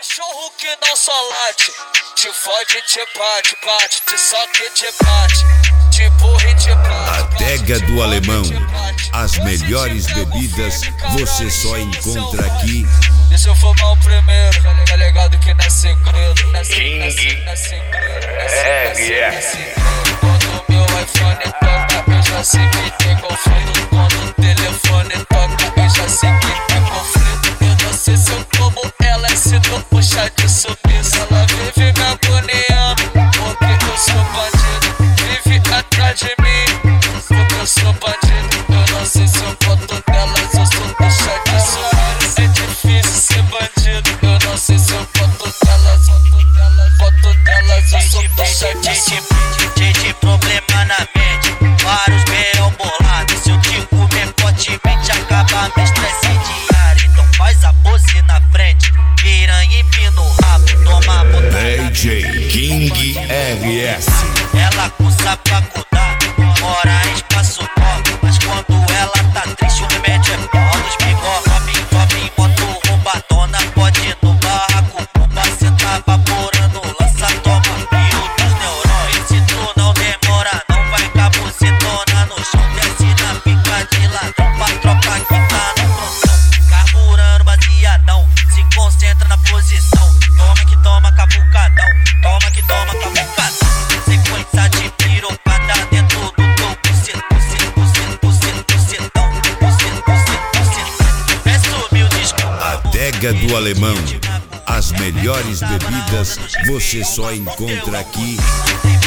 Cachorro que não só late, te fode, te bate, bate, te soca e te bate, te burra e te bate. Adega do Alemão, as melhores bebidas você só encontra aqui. Deixa eu fumar o primeiro, tá ligado que não é segredo, não é segredo, não é segredo. Quando meu iPhone toca, eu já sei que tem conflito. Quando o telefone toca, eu já sei que tem conflito. Eu não sei se eu como ela, se não puxar de subiço. Ela vive me agoniando, porque eu sou bandido. Vive atrás de mim, porque eu sou bandido. Eu não sei se eu boto nelas, eu sou puxar de subiço. É difícil ser bandido, eu não sei se eu boto nelas, eu sou puxar de subiço. De problema na mente, vários verão bolados. Se eu te comer fortemente, acaba meu estresse diário. Então faz a pose na frente, piranha empina o rabo, toma botada. DJ King RS. Ela cursa faculdade, mora em espaço novo, mas quando ela tá triste o remédio é bolos. Bigode, moto roubadona, pode ir no barraco. Você tá vaporando, lança, toma pio dos neurônios. Se tu não demora, não vai cabucetona no chão. Desce na pica de ladrão pra tropa que tá no frontão. Carburando baseadão, se concentra na posição. Toma que toma cavucadão, toma que toma cavucadão. Sequência de pirocada dentro do teu bucetão. Peço mil desculpas. Adega do Alemão, as melhores bebidas você só encontra aqui.